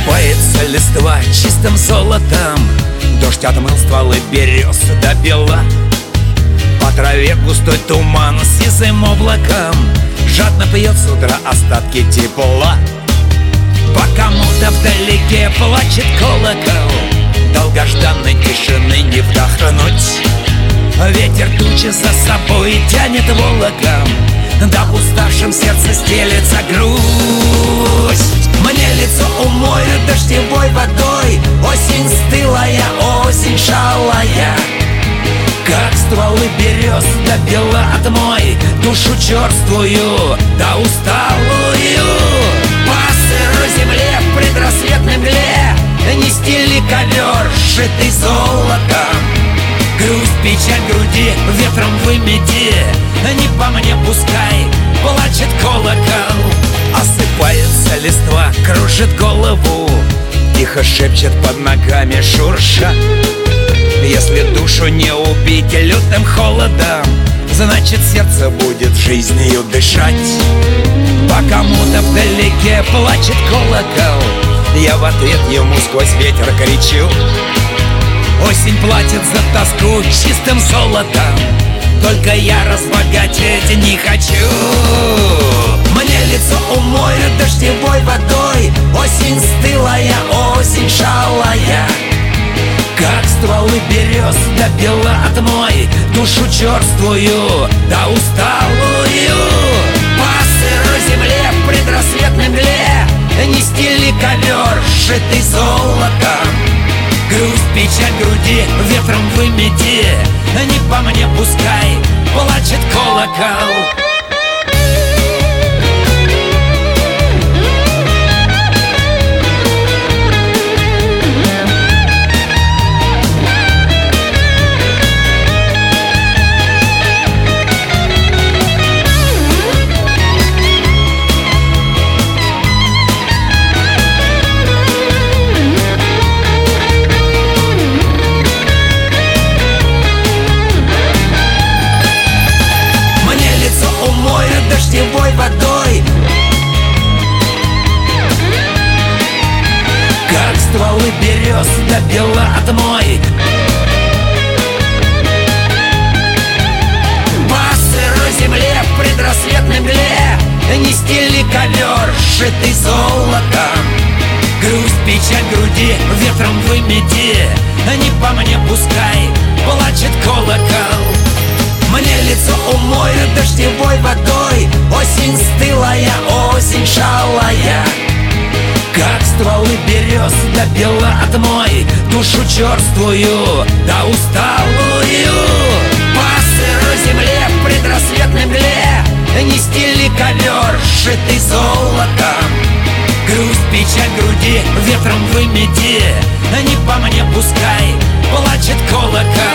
Осыпается листва чистым золотом, дождь отмыл стволы берез до бела. По траве густой туман с сизым облаком жадно пьет с утра остатки тепла. По кому-то вдалеке плачет колокол, долгожданной тишины не вдохнуть. Ветер тучи за собой тянет волоком, да в уставшем сердце стелется грусть. Мне лицо умоет дождевой водой, осень стылая, осень шалая. Как стволы берез да бела отмой душу черствую да усталую. По сырой земле в предрассветной мгле нести ли ковер, сшитый золотом. Грусть, печаль груди ветром вымети, не по мне пускай плачет колокол. Осыпается листва, кружит голову, тихо шепчет под ногами шурша. Если душу не убить лютым холодом, значит сердце будет жизнью дышать. По кому-то вдалеке плачет колокол, я в ответ ему сквозь ветер кричу. Осень платит за тоску чистым золотом, только я разбогатеть не хочу. Мне лицо умоет дождевой водой, осень стылая, осень шалая. Как стволы берез да бела отмой душу черствую да усталую. По сырой земле в предрассветной мгле нести ли ковер, сшитый золотом. Грусть, печаль груди ветром вымети, не по мне пускай плачет колокол. Дождевой водой, как стволы берез да бела отмой. По сырой земле в предрассветной мгле нести ли ковер, сшитый золотом. Грусть, печаль груди ветром вымети, не по мне пускай плачет колокол. Мне лицо умоет дождевой водой, осень стылая, осень шалая. Как стволы берез да бела отмой душу черствую да усталую. По сырой земле в предрассветной мгле нести ли ковер, сшитый золотом. Грусть, печаль груди ветром вымети, не по мне пускай плачет колокол.